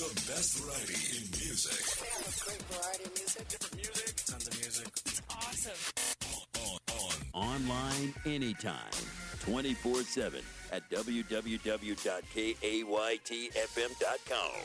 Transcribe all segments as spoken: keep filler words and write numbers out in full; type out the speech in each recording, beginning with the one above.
The best variety in music. They have a great variety of music. Different music, tons of music. It's awesome. On, on. Online anytime, twenty-four seven at w w w dot kayt f m dot com.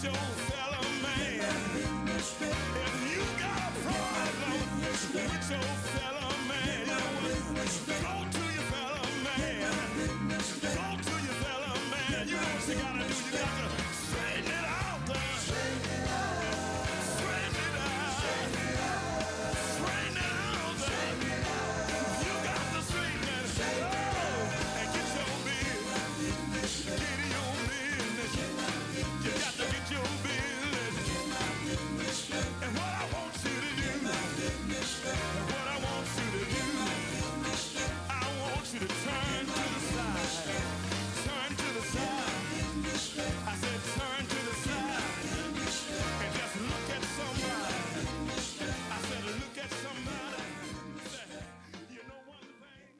your fellow man. If you got a problem with your fellow man, you know what? Go to your fellow man. Go to your fellow man. You know what you gotta do? You got to straighten it out there. Straighten it out. Straighten it out. Straighten it out there. You got to straighten it out. And get your business. Get your business. You got to get your business. And what I want you to do, and what I want you to do, I want you to turn to the side. Turn to the side. I said turn to the side. And just look at somebody. I said look at somebody. You know one thing?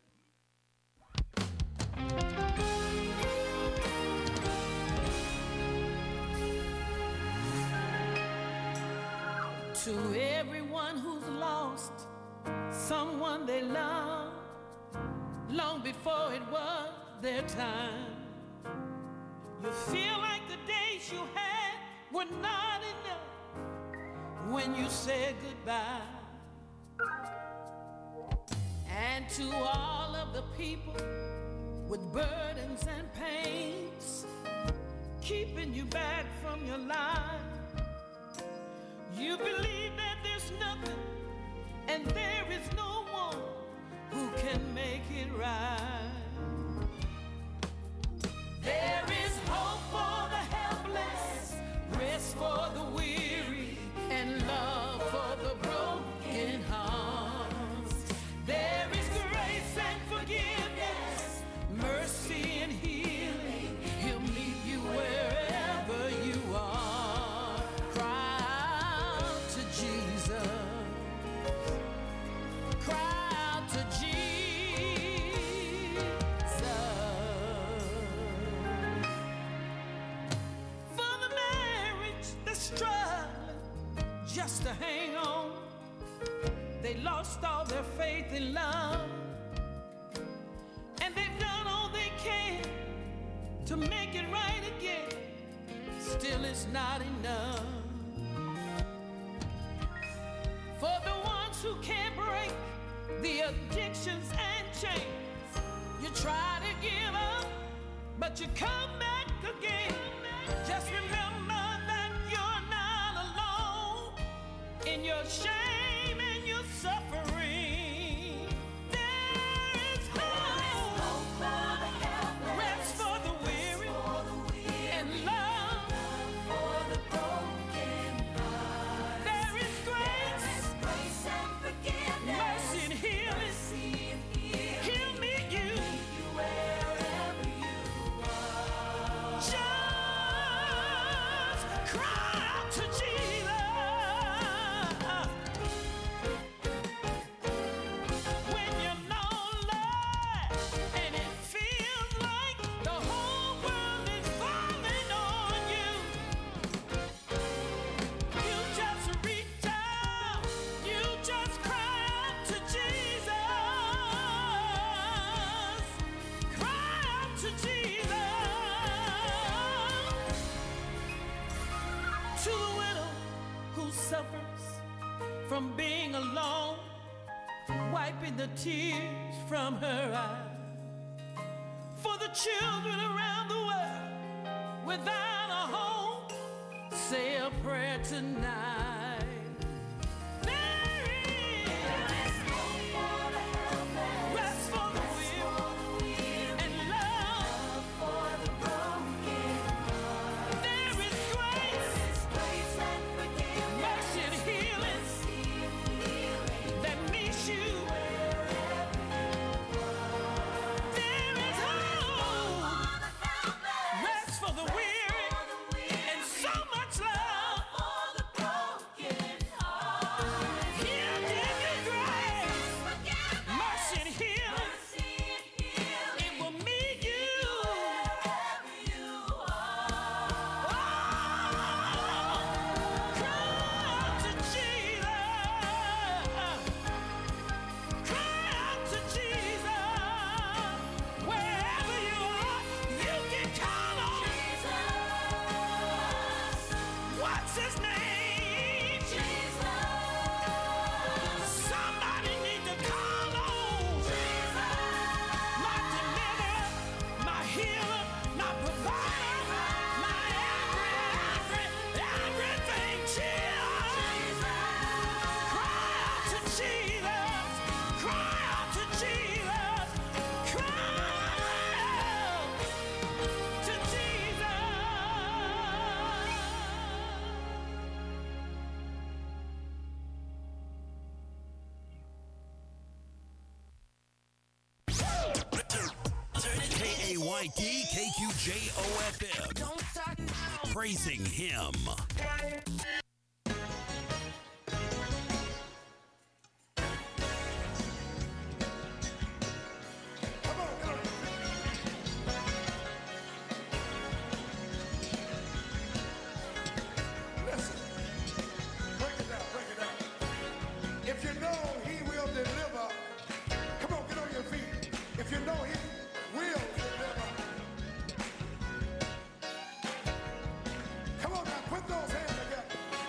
To everyone who's lost someone they love long before it was their time, you feel like the days you had were not enough when you said goodbye. And to all of the people with burdens and pains keeping you back from your life, you believe that there's nothing and there is no one who can make it right. There is hope for the helpless, rest for the weary, and love for the broken hearts. There is grace and forgiveness, mercy and healing. He'll meet you wherever you are. Cry out to Jesus. Cry out to Jesus. For the marriage that's struggling just to hang on, they lost all their faith in love, and they've done all they can to make it right again. Still it's not enough. For the ones who can't break the addictions and chains, you try to give up, but you come back again. Just remember that you're not alone in your shame and your suffering. There is hope, rest for the weary, and love for the broken heart. There is grace, mercy and healing. He'll meet you wherever you are. Just cry out to Jesus. When you're lonely and it feels like the whole world is falling on you, you just reach out, you just cry out to Jesus. Cry out to Jesus. To the widow who suffers from being alone, wiping the tears from her eyes. For the children around the world without a home, say a prayer tonight. There is rest for the weary and love for the broken heart. There is grace, mercy and healing that meets you. There is hope, rest for the weary, and so much love Y T K Q J O F M. Don't start now. Praising him. Listen, break it down, break it down. If you know he will deliver, come on, get on your feet. If you know he will deliver, come on now, put those hands together.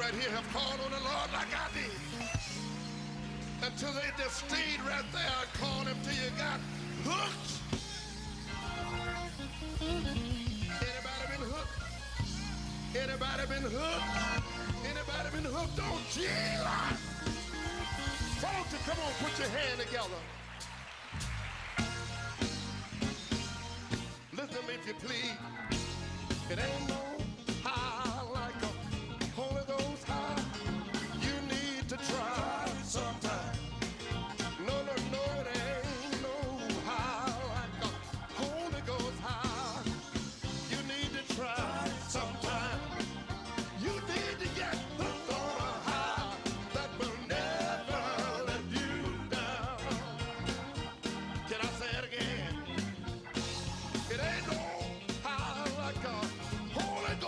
right here have called on the Lord like I did. Until they just stayed right there and called him till you got hooked. Anybody been hooked? Anybody been hooked? Anybody been hooked on Jesus? Folks, come on, put your hand together. Listen to me if you please. It ain't no high like a Holy Ghost high. You need to try sometime. No, no, no, it ain't no high like a Holy Ghost high. You need to try sometime. You need to get hooked on a high that will never let you down. Can I say it again? It ain't no high like a Holy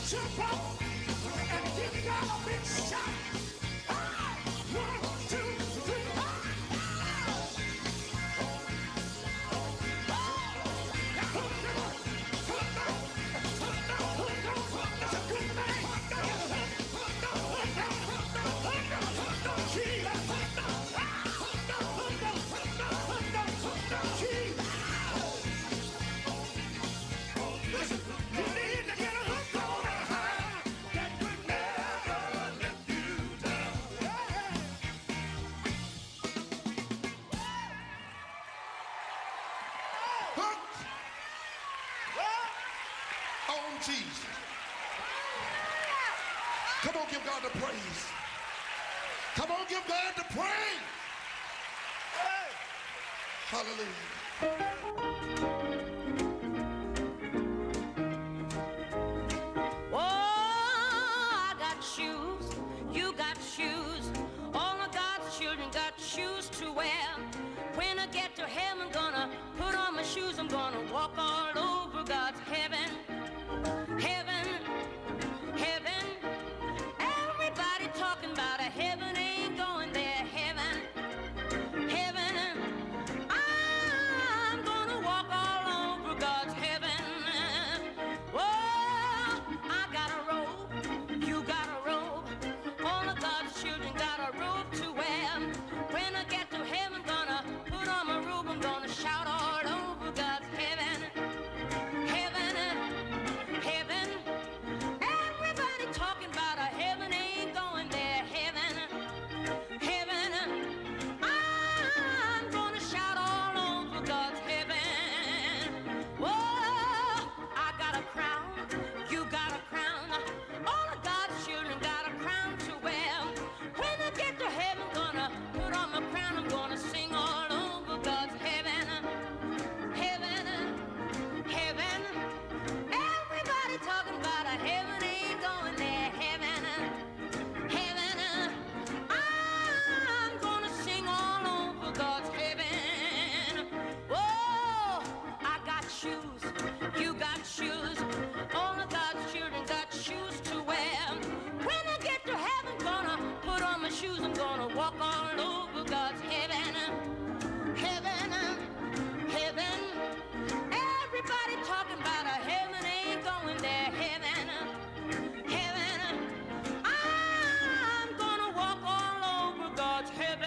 jump up and give God a big shout. Ah! One, two, three, ah! That's a good thing. Listen, you need to get a hook on a high that will never let you down. Yeah. Hooked on Jesus. Come on, give God the praise. Come on, give God the praise. Hallelujah. Oh, I got shoes, you got shoes. All of God's children got shoes to wear. When I get to heaven, gonna put on my shoes. I'm gonna walk all over God's heaven. Heaven, heaven. Everybody talking about a heaven ain't going there. Heaven, heaven. I'm gonna walk all over God's heaven. Oh, I got a robe, you got a robe. All of God's children got a robe to wear. When I get to heaven, gonna put on my robe. I'm gonna shout all over God's heaven. Heaven, heaven. Everybody talking about a heaven ain't going there. Heaven, heaven. I'm gonna shout all over God's heaven. Whoa, I got a crown, you got a crown. All of God's children got a crown to wear. When I get to heaven, gonna put on my crown. I'm gonna sing all over God's heaven. Heaven, heaven. Everybody talking about a heaven ain't going there. Heaven, heaven. I'm gonna sing all over God's heaven. Whoa, I got shoes, you got shoes. All of God's children got shoes to wear. When I get to heaven, gonna put on my shoes. I'm gonna walk all over God's heaven. Heaven, heaven. Everybody talking about a heaven ain't going there. Heaven, heaven. I'm gonna walk all over God's heaven.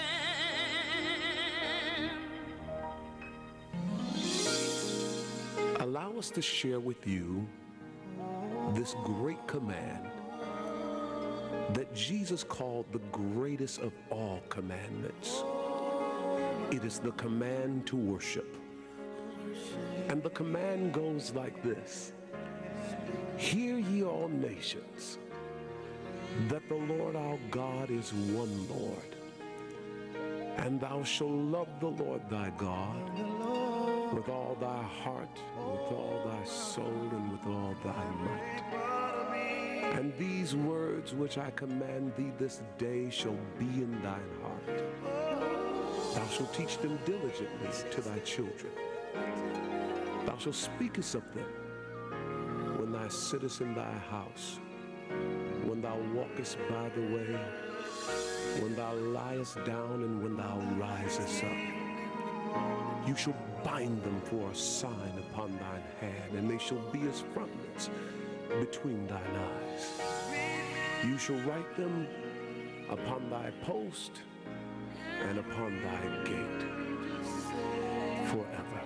Allow us to share with you this great command that Jesus called the greatest of all commandments. It is the command to worship. And the command goes like this: Hear ye all nations, that the Lord our God is one Lord. And thou shalt love the Lord thy God with all thy heart, with all thy soul, and with all thy might. And these words which I command thee this day shall be in thine heart. Thou shalt teach them diligently to thy children. Thou shalt speakest of them when thou sittest in thy house, when thou walkest by the way, when thou liest down, and when thou risest up. You shall bind them for a sign upon thine hand, and they shall be as frontlets between thine eyes. You shall write them upon thy post and upon thy gate forever.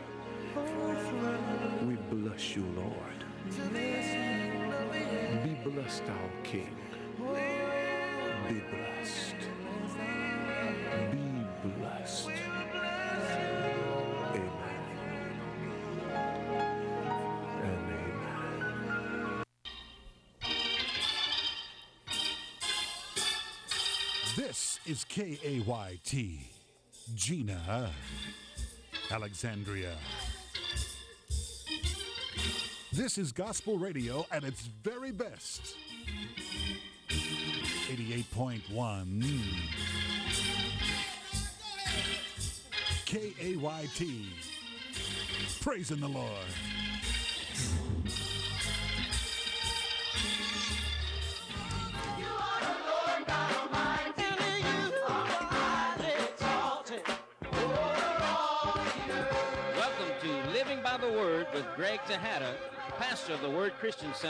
We bless you, Lord. Be blessed, our King. Be blessed. Be blessed. Amen. And amen. This is K A Y T, Gina, Alexandria. This is gospel radio at its very best. eighty-eight point one K A Y T, praising the Lord. Word with Greg Tejada, pastor of the Word Christian Center.